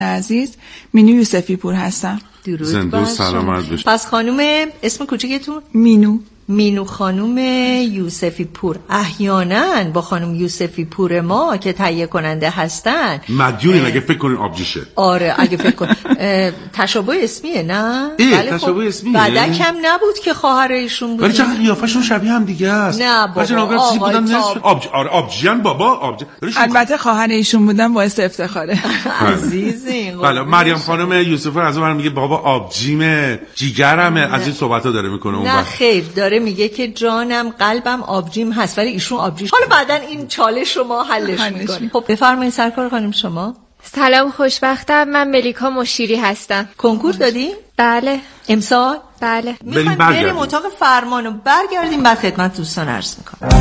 عزیز، مینو یوسفی پور هستم. درود زنده و سلامت باشید. پس خانم اسم کوچیکتون؟ مینو خانم یوسفی پور. احیانا با خانم یوسفی پور ما که تهیه کننده هستن مدیونین اگه فکر کنین آبجیشه. آره اگه فکر کن تشابه اسمیه نه؟ بله تشابه اسمیه. بعد کم نبود که خواهر ایشون بود. ولی چقدر قیافشون شبیه هم دیگه است. نه بابا آبجیان بابا البته خواهر ایشون بودن باعث افتخاره. عزیزین. بله مریم خانم یوسفی از اون میگه بابا آبجیمه جیگرمه از این صحبت‌ها داره میکنه اون. نه خیر داره میگه که جانم قلبم آبجیم هست ولی ایشون آبجیش. حالا بعدن این چالش شما حلش میکنیم. خب بفرمایید سرکار خانم شما. سلام خوشبختم، من ملیکا مشیری هستم. کنکور دادی؟ بله. امسال؟ بله. میخوایم بریم اتاق فرمان و برگردیم بعد خدمت دوستان عرض میکنم.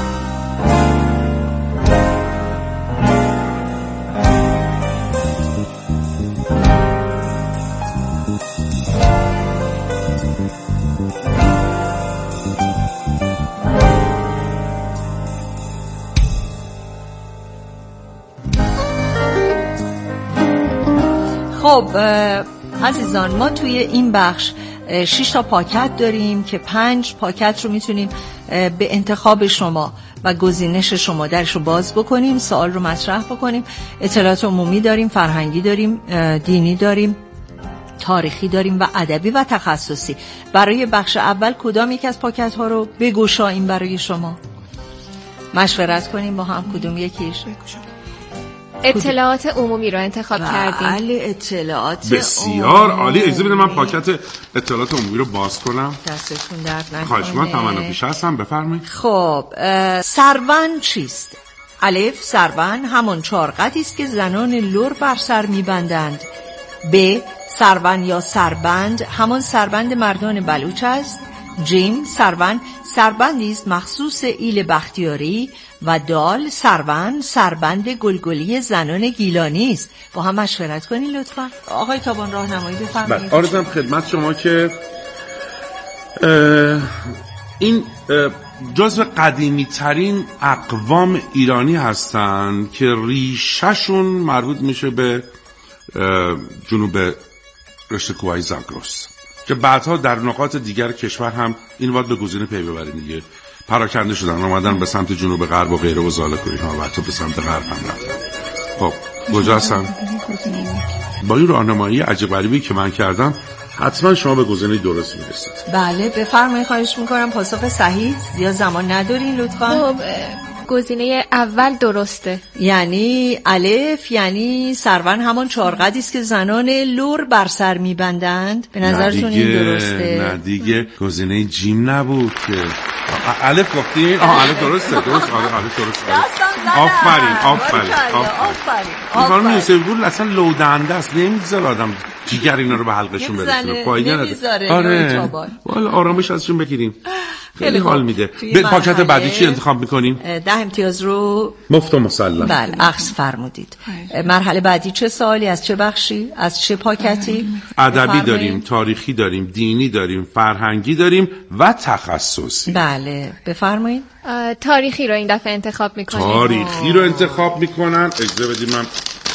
خب عزیزان ما توی این بخش 6 تا پاکت داریم که 5 پاکت رو میتونیم به انتخاب شما و گزینش شما درش رو باز بکنیم، سوال رو مطرح بکنیم. اطلاعات عمومی داریم، فرهنگی داریم، دینی داریم، تاریخی داریم و ادبی و تخصصی. برای بخش اول کدام یک از پاکت ها رو بگشاییم برای شما؟ مشورت کنیم با هم کدوم یکیش. اطلاعات عمومی رو انتخاب کردیم. بله اطلاعات بسیار عالی. اجازه بدید من پاکت اطلاعات عمومی رو باز کنم. دستتون درد نکنه. خواهش می‌کنم تمنا پیش هستم بفرمایید. خب سربند چیست؟ الف سربند همان چارقدی است که زنان لر بر سر می‌بندند. ب سربند یا سربند همان سربند مردان بلوچ است. جیم سربندی است مخصوص ایل بختیاری. و دال سربند گلگلی زنان گیلانی است. با هم مشورت کنین لطفا. آقای تابان راهنمایی بفرمایید. عرضم خدمت شما که این جزو قدیمی ترین اقوام ایرانی هستند که ریشه‌شون مربوط میشه به جنوب رشته کوههای زاگرس که بعدها در نقاط دیگر کشور هم این وقت به گزینه پی ببریم دیگه پراکنده شدن اومدن به سمت جنوب غرب و غیره و زالک و اینها و حتی به سمت غرب هم رفتن. خب کجا هستن؟ با این راهنمایی عجیب غریبی که من کردم حتما شما به گزینه درست میرسید. بله بفرمایید. خواهش میکنم پاسخ صحیح یا زمان ندارین لطفا. خب گزینه اول درسته. یعنی الف یعنی سرون همان چارقدی است که زنان لر بر سر میبندند. به نظرتون این درسته؟ نه دیگه گزینه جیم نبود که الف گفتین. الف درسته. درست. الف درسته. آفرین. خانم یوسفی پور اصلا لودنده است، نمیذاره آدم جیگر اینا رو به حلقشون برسونه. فایده نداره. آره والا آرامش ازشون بگیریم. خیلی حال میده. پاکت بعدی چی انتخاب میکنیم؟ 10 امتیاز رو مفت و مسلم. بله عکس فرمودید. مرحله بعدی چه سوالی از چه بخشی؟ از چه پاکتی؟ ادبی داریم، تاریخی داریم، دینی داریم، فرهنگی داریم و تخصصی. بله بفرمایید. تاریخی رو این دفعه انتخاب میکنیم. تاریخی رو انتخاب میکنن. اجازه بدید من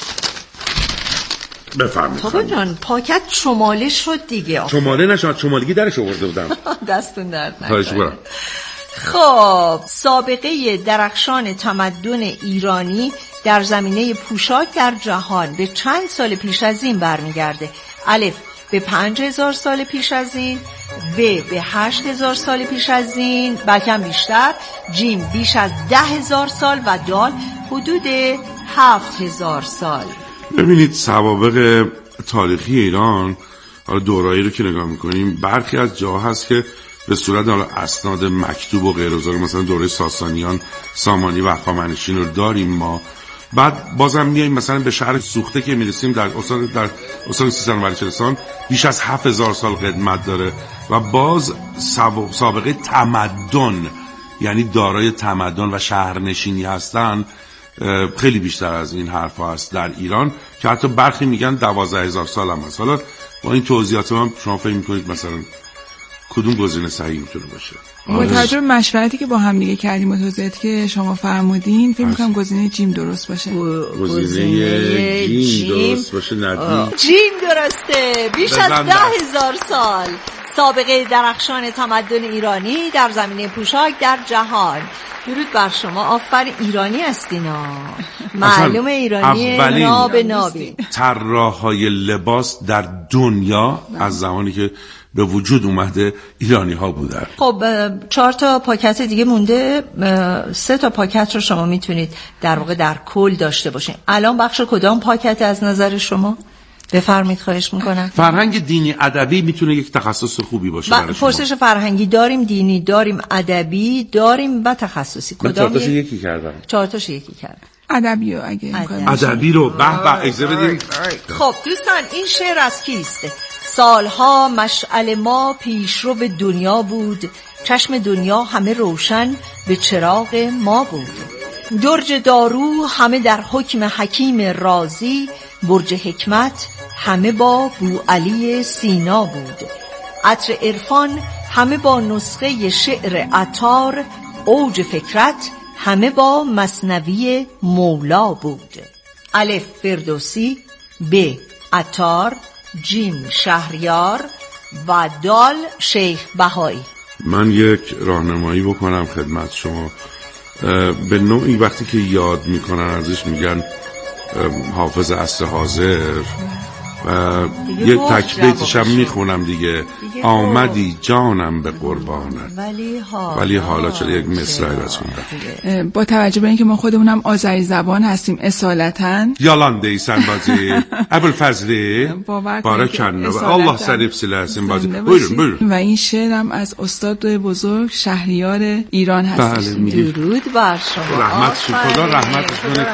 بفرمایید. خب جان پاکت شماله شد دیگه. شماله نشد، شمالگی درش آورده بودم. دستون درد نکنه. خب سابقه درخشان تمدن ایرانی در زمینه پوشاک در جهان به چند سال پیش از این برمیگرده؟ الف به 5000 سال پیش از این، ب به 8000 سال پیش از این بلکه هم بیشتر، جیم بیش از 10000 سال و دال حدود 7000 سال. ببینید سوابق تاریخی ایران دورایی رو که نگاه میکنیم برخی از جاها هست که به صورت اسناد مکتوب و غیر از مثلا دوره ساسانیان، سامانی و هخامنشیان رو داریم ما. بعد بازم میایم مثلا به شهر سوخته که میرسیم در استان سیستان و بلوچستان بیش از 7000 سال قدمت داره و باز سابقه تمدن یعنی دارای تمدن و شهرنشینی هستن خیلی بیشتر از این حرفا هست در ایران که حتی برخی میگن 12000 سال هم هست. حالا با این توضیحات من شما فکر میکنید مثلا کدوم گزینه صحیح میتونه باشه. با توجه به مشورتی که با هم دیگه کردیم و توضیحاتی که شما فرمودین فکر می‌کنم گزینه جیم درست باشه. گزینه جیم درست باشه. ندی جیم درسته. بیش از 10,000 سال سابقه درخشان تمدن ایرانی در زمینه پوشاک در جهان. درود بر شما. آفرین، ایرانی هستینا. معلومه ایرانی ناب نابی. طراحای لباس در دنیا از زمانی که به وجود اومده ایرانی ها بودن. خب 4 تا پاکت دیگه مونده. 3 تا پاکت رو شما میتونید در واقع در کل داشته باشین. الان بخش کدام پاکت از نظر شما؟ بفرمایید، خواهش میکنم. فرهنگ دینی ادبی میتونه یک تخصص خوبی باشه برای شما. پرسش فرهنگی داریم، دینی داریم، ادبی داریم و تخصصی. کدام؟ 4 تاشو یکی کردم. 4 تاشو یکی کردم. ادبی رو اگه ادبی رو به اجازه بدید. خب دوستان، این شعر از کیست؟ سالها مشعل ما پیشرو به دنیا بود، چشم دنیا همه روشن به چراغ ما بود. درج دارو همه در حکم حکیم رازی، برج حکمت همه با بوعلی سینا بود. عطر عرفان همه با نسخه شعر عطار، اوج فکرت همه با مثنوی مولا بود. الف فردوسی، ب عطار، جیم شهریار و دال شیخ بهایی. من یک راهنمایی بکنم خدمت شما. به نوعی وقتی که یاد میکنن ازش میگن حافظ عصر حاضر و یه تکبیتش هم میخونم دیگه. آمدی جانم به قربانت ولی حالا چرا یک مصرعی بخوندم. با توجه به اینکه ما خودمونم آذری زبان هستیم اصالتاً. یالان دیسن بازی ابوالفضلی بارکالله الله سریف سلاسین بازی. بایرون. و این شعرم از استاد بزرگ شهریار ایران هستش. درود بر شما. رحمت خدا رحمتش کنه.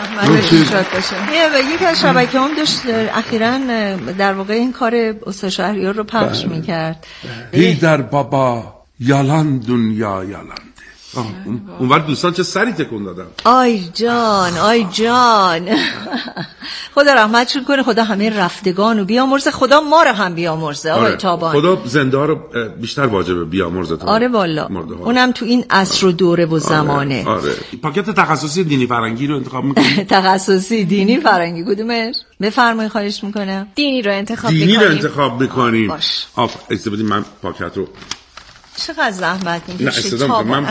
یک از شبکه‌ام داشت اخیراً در واقع این کار استاد شهریار رو پخش میکرد. در بابا یالان دنیا یالانده. اونور دوستان چه سری تکون دادن. آی جان آی جان. خدا رحمتشون کنه، خدا همه رفتگان رو بیامرزه، خدا ما رو هم بیامرزه. آقای تابان خدا زنده ها رو بیشتر واجبه بیامرزه. آره والا، اونم تو این عصر و دوره و زمانه. آره. پاکت تخصصی دینی فرنگی رو انتخاب میکنیم. تخصصی دینی فرنگی کدومش؟ بفرمایید، خواهش میکنم. دینی رو انتخاب میکنیم. اجازه بدید من پاکت رو. چقدر زحمت میکشید. من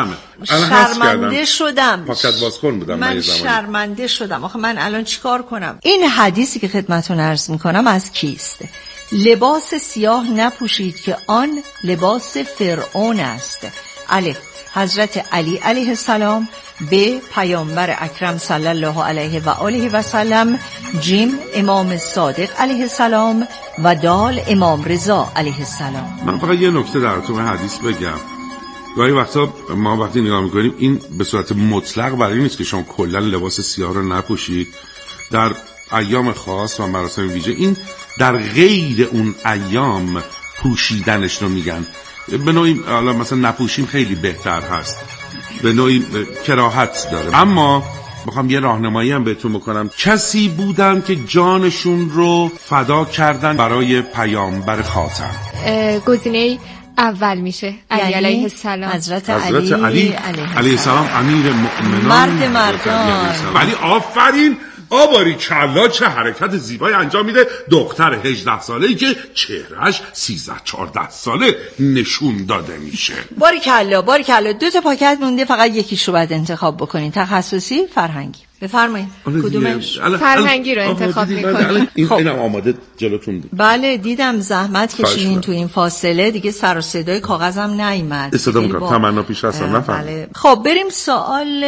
شرمنده شدم. پاکت بازکن بودم. من شرمنده شدم. آخه من الان چیکار کنم؟ این حدیثی که خدمتتون عرض میکنم از کیست؟ لباس سیاه نپوشید که آن لباس فرعون است. الف حضرت علی علیه السلام، ب پیامبر اکرم صلی الله علیه و آله و سلم، جیم امام صادق علیه السلام و دال امام رضا علیه السلام. من فقط یه نکته در تو حدیث بگم. گاهی وقتا ما وقتی نگاه میکنیم این به صورت مطلق برای نیست که شما کلا لباس سیاه رو نپوشید. در ایام خاص و مراسم ویژه این در غیر اون ایام پوشیدنش رو میگن. به نوعی حالا مثلا نپوشیم خیلی بهتر هست، به نوعی کراهت داره. اما میخوام یه راهنمایی هم بهتون بکنم. کسی بودن که جانشون رو فدا کردن برای پیامبر خاتم. گزینه اول میشه علی علیه السلام. حضرت علی علیه السلام امیر مؤمنان، مرد مردان. ولی آفرین آباری کلا چه حرکت زیبایی انجام میده. دختر 18 ساله‌ای که چهرهش 13-14 ساله نشون داده میشه. باری کلا 2 تا پاکت مونده، فقط یکیش رو باید انتخاب بکنین. تخصصی فرهنگی. بفرمایید کدومش؟ فرهنگی رو انتخاب میکنین. اینم آماده جلوتون بود. بله دیدم زحمت کشیدین تو این فاصله، دیگه سر و صدای کاغذم نیامد. استفاده میکنم تمنا پیش هستم نفهم. بله. خب بریم سوال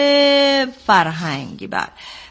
فرهنگی. بله،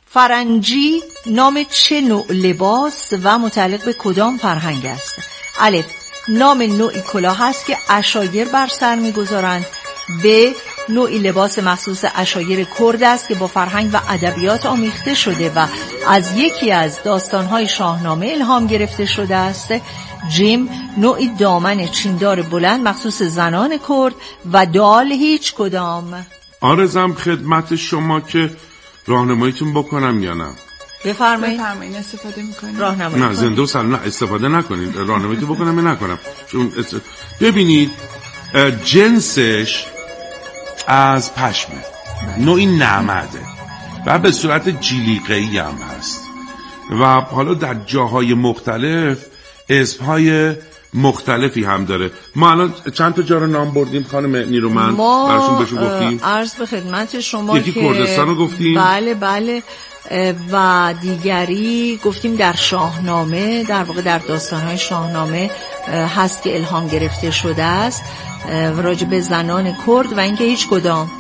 فرنجی نام چه نوع لباس و متعلق به کدام فرهنگ است؟ الف نام نوعی کلاه است که عشایر بر سر میگذارند. ب نوعی لباس مخصوص عشایر کرد است که با فرهنگ و ادبیات آمیخته شده و از یکی از داستان‌های شاهنامه الهام گرفته شده است. جیم نوعی دامن چیندار بلند مخصوص زنان کرد و دال هیچ کدام. آرزم خدمت شما که راهنماییتون بکنم یا نه؟ بفرمایید. استفاده میکنید؟ راهنمایی نه زنده و سلام نه استفاده نکنید. راهنمایی تو بکنم یا نکنم؟ چون ببینید جنسش از پشمه، نوعی نمده و به صورت جلیقه‌ای هم هست و حالا در جاهای مختلف اسمهای مختلفی هم داره. ما الان چند تا جا رو نام بردیم خانم نیرومند، براشون بهشون گفتیم. عرض به خدمت شما یکی که کردستان رو گفتیم. بله و دیگری گفتیم در شاهنامه، در واقع در داستان‌های شاهنامه هست که الهام گرفته شده است راجع به زنان کرد و اینکه هیچ کدام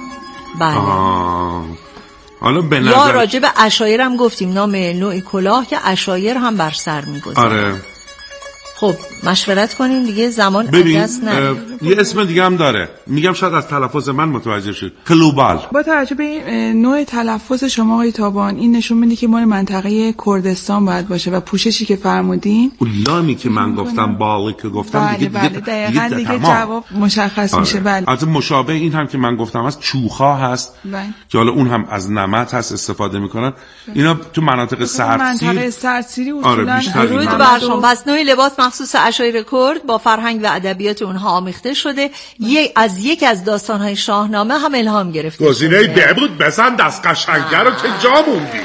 حالا به نظر یا راجع به عشایر هم گفتیم، نام نوعی کلاه که عشایر هم بر سر می‌گذاره. آره. خب مشورت کنین دیگه، زمان دست نه. یه اسم دیگه هم داره، میگم شاید از تلفظ من متوجه شید، کلوبال. با توجه به این نوع تلفظ شما آقای تابان این نشون میده که مال منطقه کردستان باید باشه و پوششی که فرمودین اون لامی که من گفتم باقی که گفتم دیگه جواب مشخص میشه. بله البته مشابه این هم که من گفتم هست چوخا هست که حالا اون هم از نمد هست استفاده میکنن. اینا تو مناطق سردسیری اصولا درود بر شما. پس نوع لباس مخصوص عشایر کرد با فرهنگ و ادبیات اونها آمیخته شده، یکی از داستان‌های شاهنامه هم الهام گرفته. گزینه بهبود بزن دست قشنگه رو که جا موندی.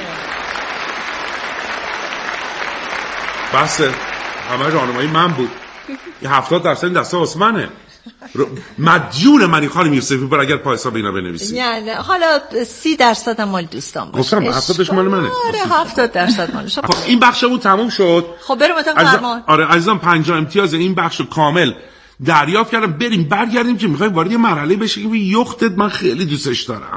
بس همه راهنمایی من بود. 70% دست عثمانه. مدیون منی خانم یوسفی بر اگر پای حساب اینا بنویسی. نه حالا 30% هم مال دوستان باشه. گفتم 70% مال منه. آره 70% مال شما. خب این بخشمون تموم شد. خب بریم اتاق فرمان. آره عزیزان 50 امتیاز این بخشو کامل دریافت کردم. بریم برگردیم که میخوایم وارد یه مرحله بشیم که یختت من خیلی دوستش دارم.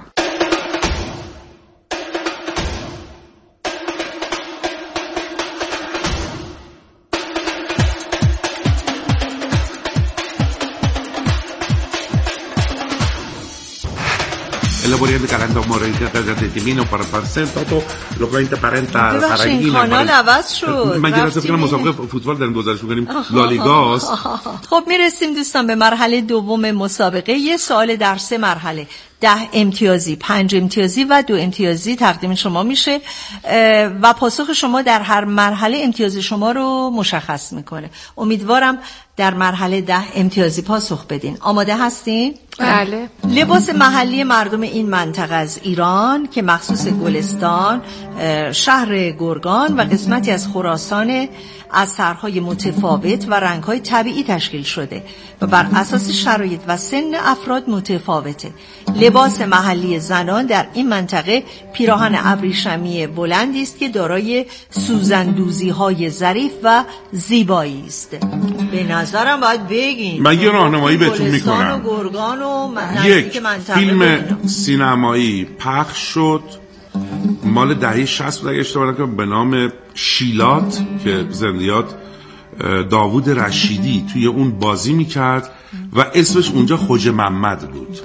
Elaboriente calando morita de divino para presentato lo que interparenta این کانال عوض شد. من گرفته فکر مسابقه فوتبال داریم گزارش می‌کنیم لالیگاست. خب میرسیم دوستان به مرحله دوم مسابقه. یه سوال در 3 مرحله، 10 امتیازی، 5 امتیازی و 2 امتیازی تقدیم شما میشه و پاسخ شما در هر مرحله امتیاز شما رو مشخص میکنه. امیدوارم در مرحله 10 امتیازی پاسخ بدین. آماده هستین؟ بله. لباس محلی مردم این منطقه از ایران که مخصوص گلستان، شهر گرگان و قسمتی از خراسان از سرهای متفاوت و رنگهای طبیعی تشکیل شده و بر اساس شرایط و سن افراد متفاوته. لباس محلی زنان در این منطقه پیراهن ابریشمی بلندی است که دارای سوزندوزی‌های ظریف و زیبایی است. به نظرم باید بگین من یه راهنمایی بهتون میکنم. یک فیلم سینمایی پخش شد مال دهه 60 بود اگه اشتباه نکنم به نام شیلات که زندیات داوود رشیدی توی اون بازی میکرد و اسمش اونجا خوج محمد بود.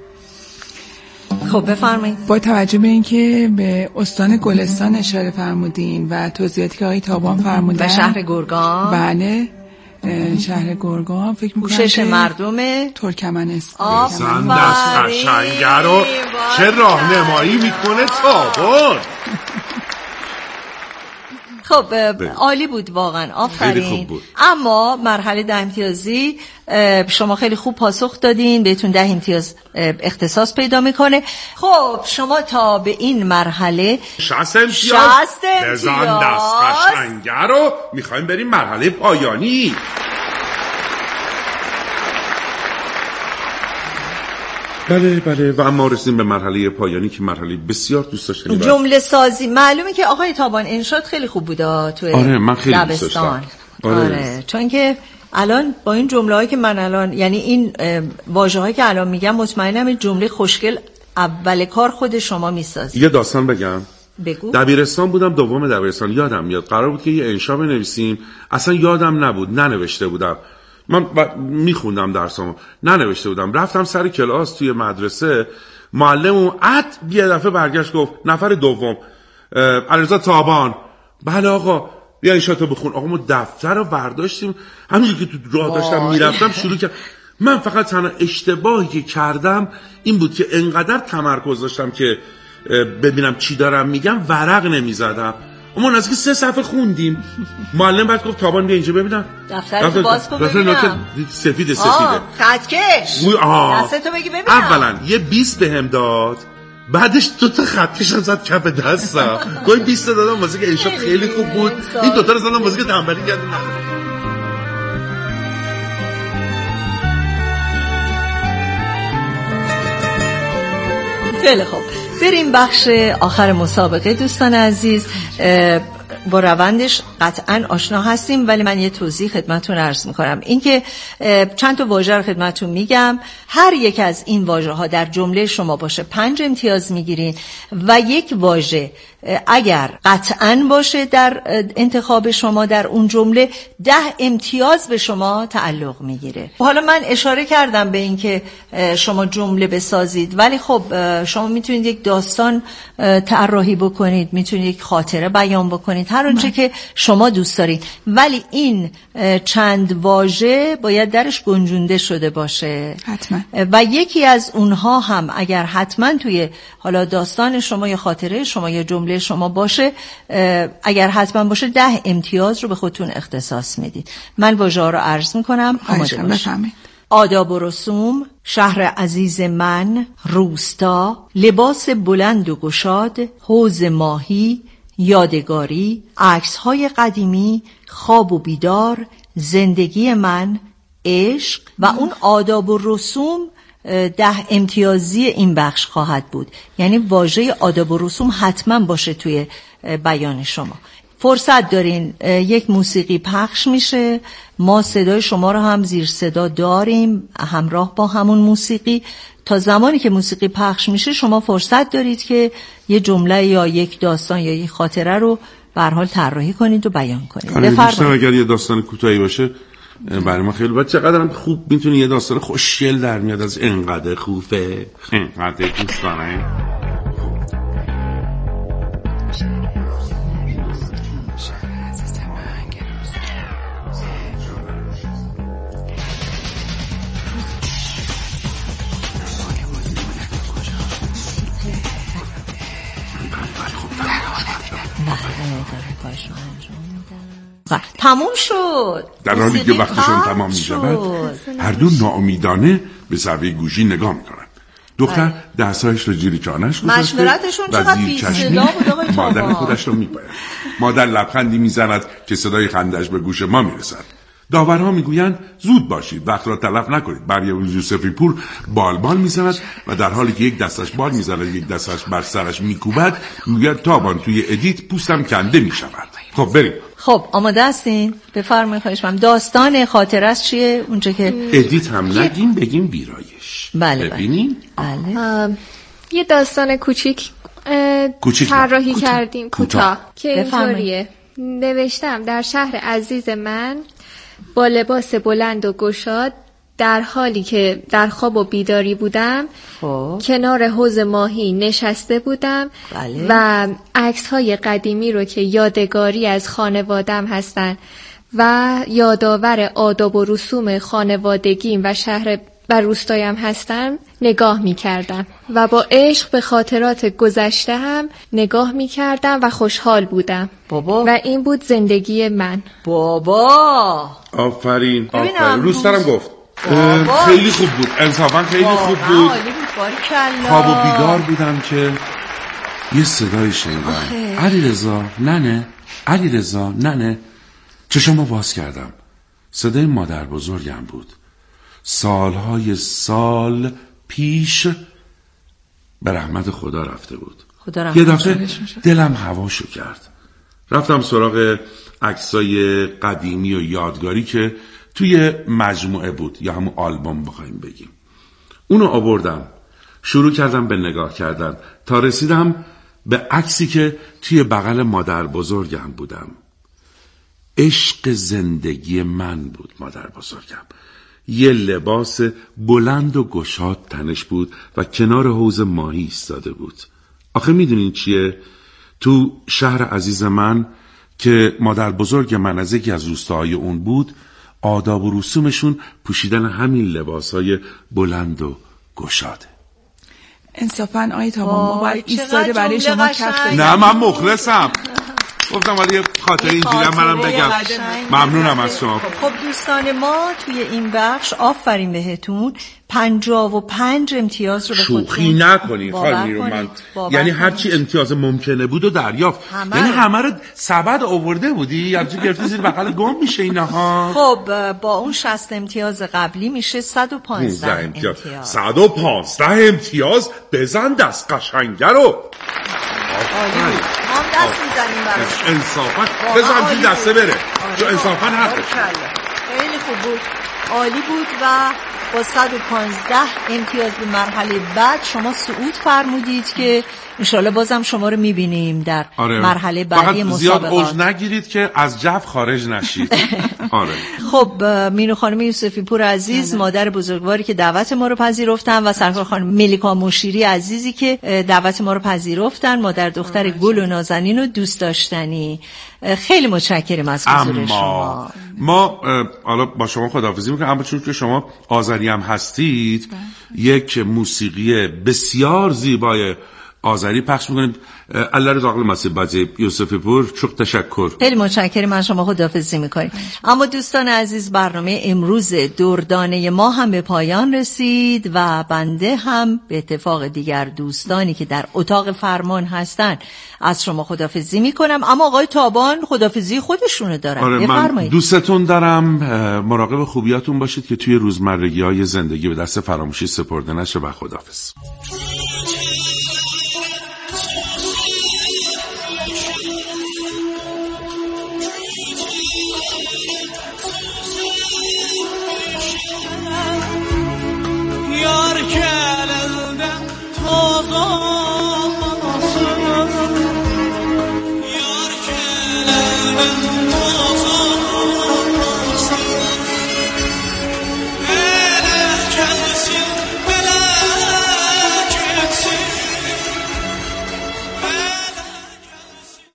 خب بفرمایید. با توجه به اینکه به استان گلستان اشاره فرمودین و توضیحاتی که آقای تابان فرمودن و شهر گرگان، بله شهر گرگان فکر می‌کنم پوشش مردم ترکمنستان. زن دست قشنگه رو چه راهنمایی میکنه تابان. خب عالی بود واقعا، آفرین. اما مرحله 10 امتیازی شما خیلی خوب پاسخ دادین، بهتون 10 امتیاز اختصاص پیدا میکنه. خب شما تا به این مرحله 60 امتیاز بزن دست قشنگه رو میخوایم بریم مرحله پایانی. بله و اما رسیدیم به مرحله پایانی که مرحله بسیار دوست داشتنی. جمله سازی. معلومه که آقای تابان انشاد خیلی خوب بوده توی آره من خیلی دوست داشتم. آره چون که الان با این جمله‌هایی که من الان یعنی این واژه‌هایی که الان میگم مطمئنم این جمله خوشگل اول کار خود شما میسازی. یه داستان بگم. بگو. دبیرستان بودم، دوم دبیرستان، یادم میاد قرار بود که یه انشا بنویسیم، اصلا یادم نبود، ننوشته بودم. من میخوندم درسامو، ننوشته بودم. رفتم سر کلاس توی مدرسه، معلمم یه دفعه برگشت گفت نفر دوم علیرضا تابان. بله آقا بیا انشاتو بخون. آقا ما دفتر رو برداشتیم، همینجوری که تو راه داشتم میرفتم شروع کردم. من فقط تنها اشتباهی که کردم این بود که انقدر تمرکز داشتم که ببینم چی دارم میگم ورق نمیزدم. ما نزدیک 3 صفحه خوندیم. معلم بعد گفت تابان بیا اینجا ببینم دفترتو باز کن ببینم. سفید خطکش دستتو بگی ببینم. اولا یه 20 بهم داد، بعدش 2 تا خطکش هم زد کف دستم. گوی 20 دادم واسه که ایشا خیلی خوب بود، این 2 تا رو زدم واسه که تنبلی کردم. خیلی خوب، بریم بخش آخر مسابقه. دوستان عزیز، با روندش قطعا آشنا هستیم، ولی من یه توضیح خدمتتون عرض میکنم. این که چند تا واژه رو خدمتتون میگم، هر یک از این واژه ها در جمله شما باشه 5 امتیاز میگیرین و یک واژه اگر قطعا باشه در انتخاب شما در اون جمله 10 امتیاز به شما تعلق میگیره. حالا من اشاره کردم به این که شما جمله بسازید، ولی خب شما میتونید یک داستان طراحی بکنید، میتونید یک خاطره بیان بکنید، هر اونچه که شما دوست دارید، ولی این چند واژه باید درش گنجونده شده باشه حتما. و یکی از اونها هم اگر حتما توی حالا داستان شما یا خاطره شما یا جمله شما باشه، اگر حتما باشه 10 امتیاز رو به خودتون اختصاص میدید. من واژه‌ها رو عرض میکنم، آماده باشید. آداب و رسوم، شهر عزیز من، روستا، لباس بلند و گشاد، حوض ماهی، یادگاری، عکس‌های قدیمی، خواب و بیدار، زندگی من، عشق. و اون آداب و رسوم 10 امتیازی این بخش خواهد بود. یعنی واژه آداب و رسوم حتما باشه توی بیان شما. فرصت دارین، یک موسیقی پخش میشه، ما صدای شما رو هم زیر صدا داریم همراه با همون موسیقی. تا زمانی که موسیقی پخش میشه شما فرصت دارید که یه جمله یا یک داستان یا یک خاطره رو به هر حال طراحی کنید و بیان کنید. بفرمایید. اگر یه داستان کوتاهی باشه برای ما خیلی باید. چقدر خوب میتونه یه داستان خوشگل در میاد از اینقدر خوبه، اینقدر دوست دارم. تموم شد. در حالی که وقتشون تمام می شود هر دو ناامیدانه به صفحه گوشی نگاه می کنند. دختر دستایش رو زیر چانه‌اش گذاشته مشورتشون چقدر بی‌صدا بود آقای تابان. مادر خودش رو میپاید. مادر لبخندی میزند که صدای خندش به گوش ما میرسد. داورها میگویند زود باشید، وقت را تلف نکنید. برای یوسفی پور بال میزند و در حالی که یک دستش بال میزند یک دستش بر سرش میکوبد میگوید تابان توی ادیت پوستم کنده میشود. خب بریم. خب آماده هستین؟ بفرمایید. خواهش می‌کنم. داستان خاطره است چیه اونجا که ادیت هم نگیم بگیم ویرایش. بله ببینیم. بله. یه داستان کوچیک طراحی کردیم کوتاه که اینطوریه. نوشتم در شهر عزیز من با لباس بلند و گشاد در حالی که در خواب و بیداری بودم کنار حوض ماهی نشسته بودم و عکس‌های قدیمی رو که یادگاری از خانوادم هستن و یادآور آداب و رسوم خانوادگیم و شهر و روستایم هستم نگاه می کردم و با عشق به خاطرات گذشته هم نگاه می کردم و خوشحال بودم. بابا. و این بود زندگی من. بابا آفرین. روسترم گفت خیلی خوب بود، انصافا خیلی خوب بود. خواب و بیدار بودم که یه صدای شنیدم. علیرضا ننه، علیرضا ننه. چشمو باز کردم. صدای مادر بزرگم بود. سالهای سال پیش به رحمت خدا رفته بود. یه دفعه دلم هواشو کرد. رفتم سراغ عکسای قدیمی و یادگاری که توی مجموعه بود یا همون آلبوم بخوایم بگیم. اونو آوردم، شروع کردم به نگاه کردن تا رسیدم به عکسی که توی بغل مادر بزرگم بودم. عشق زندگی من بود مادر بزرگم. یه لباس بلند و گشاد تنش بود و کنار حوض ماهی ایستاده بود. آخه میدونین چیه؟ تو شهر عزیز من که مادر بزرگ من از یکی از روستاهای اون بود، آداب و رسومشون پوشیدن همین لباسهای بلند و گشاده. انصافاً آقای تابان ما باید ایستاده برای شما کف بزنیم. نه من مخلصم. گفتم ولی خاطر اینجوری منم بگم ممنونم از شما. خب دوستان ما توی این بخش آفرین بهتون 55 امتیاز رو به خودتون شوخی نکنین خانمی رو من یعنی هرچی امتیاز ممکنه بود و دریافت یعنی همه رو سبد آورده بودی یا چی گرفتی زیر بغل گم میشه اینها. خب با اون 60 امتیاز قبلی میشه 115 امتیاز. 115 امتیاز بزن دست قشنگه رو. عالی. ما دست میزنیم براش. انصافا بزن توی دسته بره. جو انصافا حقه. خیلی خوب بود. عالی بود و با 115 امتیاز به مرحله بعد شما صعود فرمودید که انشالله بازم شما رو میبینیم در مرحله بعدی مسابقات. زیاد اوج نگیرید که از جو خارج نشید. خب مینو خانم یوسفی پور عزیز مادر بزرگواری که دعوت ما رو پذیرفتن و سرکار خانم ملیکا مشیری عزیزی که دعوت ما رو پذیرفتن، مادر دختر گل و نازنین و دوست داشتنی. خیلی متشکرم از حضور شما. ما حالا با شما خداحافظی میکنم، اما چون که شما آذری هم هستید یک موسیقی بسیار زیبای آذری پخش میکنیم. الله رضا مسیح بازی یوسفی پور çok تشکر. خیلی متشکرم از شما، خداحافظی میکنیم. اما دوستان عزیز برنامه امروز دردانه ما هم به پایان رسید و بنده هم به اتفاق دیگر دوستانی که در اتاق فرمان هستن از شما خداحافظی میکنم. اما آقای تابان خداحافظی خودشونو دارن. من دوستتون دارم، مراقب خوبیاتون باشید که توی روزمرگی‌های زندگی به دست فراموشی سپرده نشه و خداحافظ. Yar kelende toz olmasın, yar kelende toz olmasın, melek gelsin, melek etsin, melek gelsin.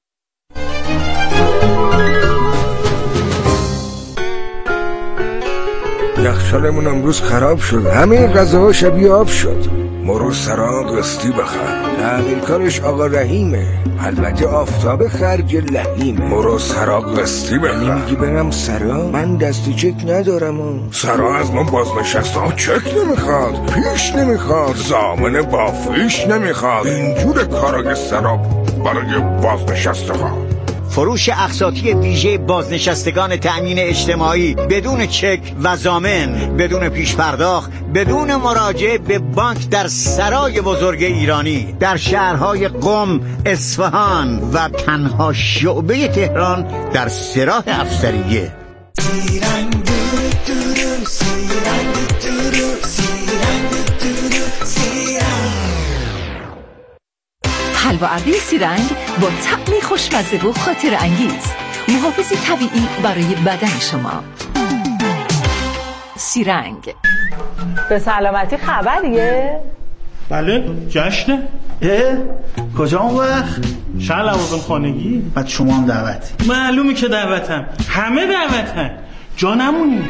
یخچالمون امروز خراب شد، همه غذاها شبیه آب شد. مرو سرا قسطی بخر، تعمیرکارش آقا رحیمه، البته آفتاب خرج لحیمه. مرو سرا قسطی بخر. یعنی میگی برم سرا؟ من دست چک ندارم. سرا از من بازنشسته ها چک نمیخواد، پیش نمیخواد، ضامن بافیش نمیخواد. اینجور کارا سرا برای بازنشسته ها. فروش اقساطی ویژه بازنشستگان تأمین اجتماعی بدون چک و ضامن، بدون پیش پرداخت، بدون مراجعه به بانک در سرای بزرگ ایرانی در شهرهای قم، اصفهان و تنها شعبه تهران در سراح افسریه. حلوا ابری سیرنگ با طعمی خوشمزه و خاطر انگیز، محافظی طبیعی برای بدن شما. سیرنگ. به سلامتی خبریه؟ بله جشنه. کجا اون وقت؟ شهر لوازم خانگی. بعد شما هم دعوتی؟ معلومه که دعوتم، همه دعوتن، جا نمونی.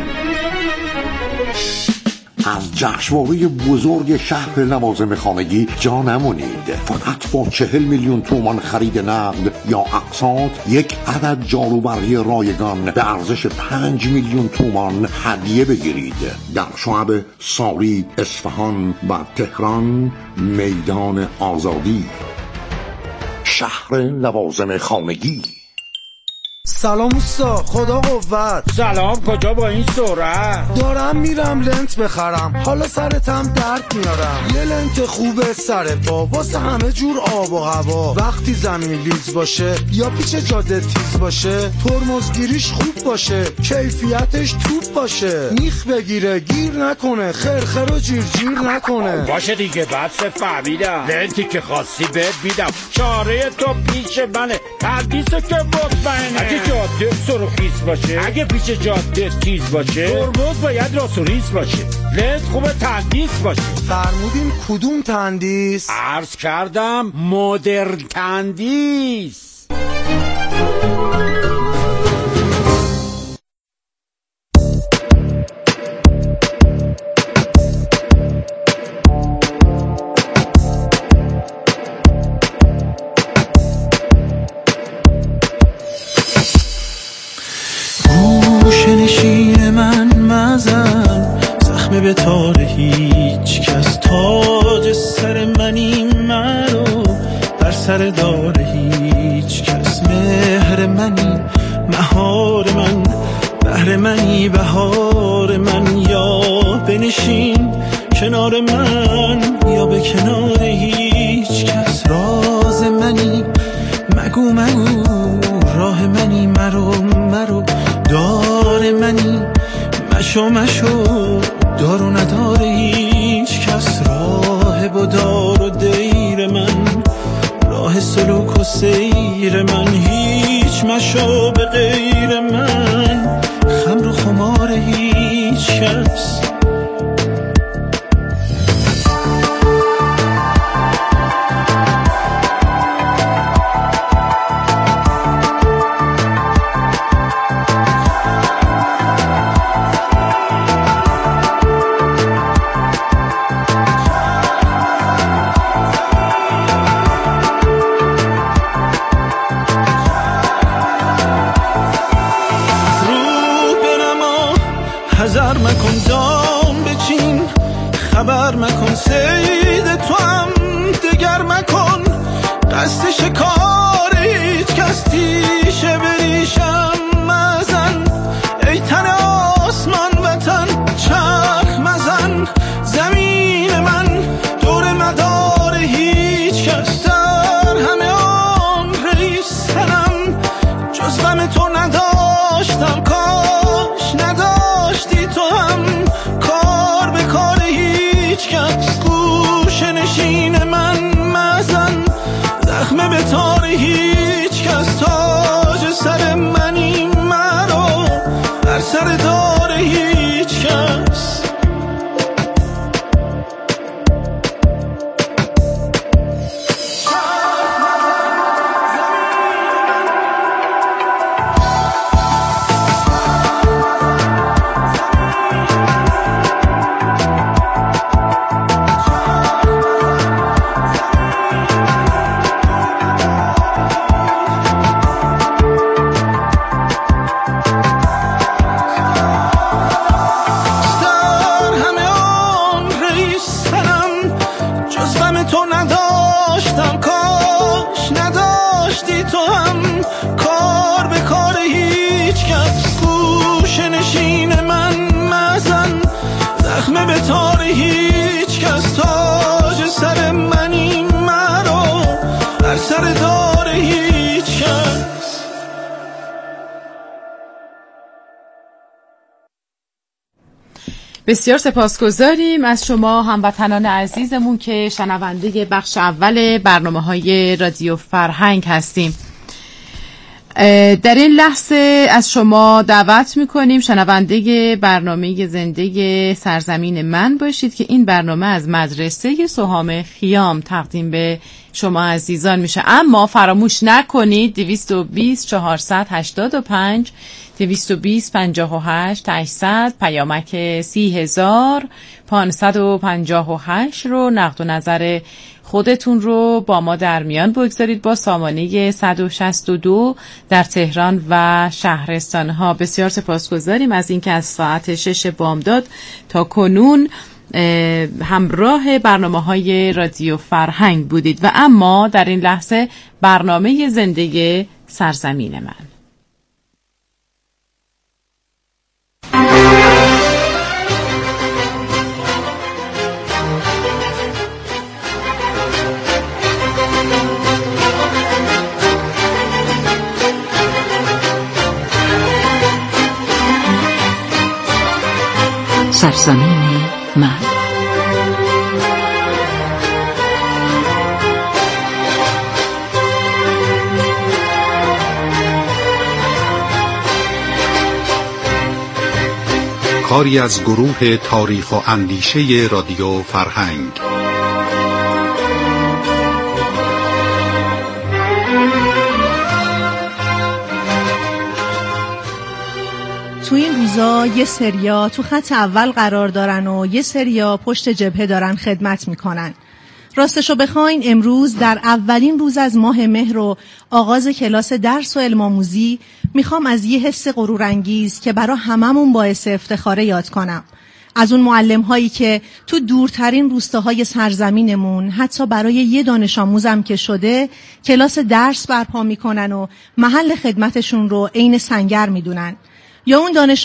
از جشنواره بزرگ شهر لوازم خانگی جا نمونید. فقط با 40 میلیون تومان خرید نقد یا اقساط یک عدد جاروبرقی رایگان به ارزش 5 میلیون تومان هدیه بگیرید. در شعب ساری، اصفهان و تهران، میدان آزادی. شهر لوازم خانگی. سلام اوستا، خدا قوت. سلام، کجا با این سرعت؟ دارم میرم لنت بخرم، حالا سرتم درد میارم. یه لنت خوبه سر پا واسه همه جور آب و هوا. وقتی زمین لیز باشه یا پیچ جاده تیز باشه، ترمزگیریش خوب باشه، کیفیتش توپ باشه، میخ بگیره گیر نکنه، خرخر و جیر نکنه. باشه دیگه، بس فهمیدم. لنتی که خاصی بهت میدم، چاره تو پیش منه، تردیسو که مطمئنه. اگه جاده سرخیز باشه، اگه پیش جاده تیز باشه، ترمز باید راست و ریز باشه، لنت خوبه تندیس باشه. فرمودین کدوم تندیس؟ عرض کردم مدرن تندیس. گوشه نشین من مزن، زخم به تار هیچ کس، تاج سر منی مرو بر سر دار هیچ کس. مهر منی مهار من، بهر منی بهار من. یا بنشین کنار من یا به کنار هیچ کس. راز منی مگو مگو، راه منی مرو مرو. دار منی مشو مشو، دار و ندار هیچ کس. راه و دار و دیر من، راه سلوک و سیر من. هیچ مشو به غیر من، خمر و خمار هیچ کس. خبر مکن سید تو هم دگر مکن، قصد شکار هیچ کس. تیشه بریشم مزن، ای تن آسمان وطن چرخ مزن. زمین من دور مدار هیچ کس، در همه آن ریسنم جز غم تو نداشتم. کاش نداشتی تو هم کار به کار هیچ کس. گوشه نشین من مزن، زخم به تار هیچ کس. تاج سر منی مرو بر سر دار هیچ کس. به تار هیچ کس. تاج سر منی مرو بر سر دار هیچ کس. بسیار سپاسگزاریم از شما هموطنان عزیزمون که شنونده بخش اول برنامه‌های رادیو فرهنگ هستیم. در این لحظه از شما دعوت میکنیم شنونده برنامه زنده سرزمین من باشید که این برنامه از مدرسه سهام خیام تقدیم به شما عزیزان میشه. اما فراموش نکنید 220 485 220 58 800 پیامک 30558 رو نقد و نظر خودتون رو با ما در میان بگذارید با سامانه 162 در تهران و شهرستانها. بسیار سپاسگزاریم از اینکه از ساعت 6 بامداد تا کنون همراه برنامه‌های رادیو فرهنگ بودید. و اما در این لحظه برنامه زنده سرزمین من. سرزمین من. کاری از گروه تاریخ و اندیشه رادیو فرهنگ. تو این روزا یه سریا تو خط اول قرار دارن و یه سریا پشت جبهه دارن خدمت میکنن. راستشو بخواین امروز در اولین روز از ماه مهر و آغاز کلاس درس و علم آموزی میخوام از یه حس غرورانگیز که برای هممون باعث افتخاره یاد کنم. از اون معلم هایی که تو دورترین روستاهای سرزمینمون حتی برای یه دانش آموزم که شده کلاس درس برپا میکنن و محل خدمتشون رو عین سنگر میدونن. یا اون دانش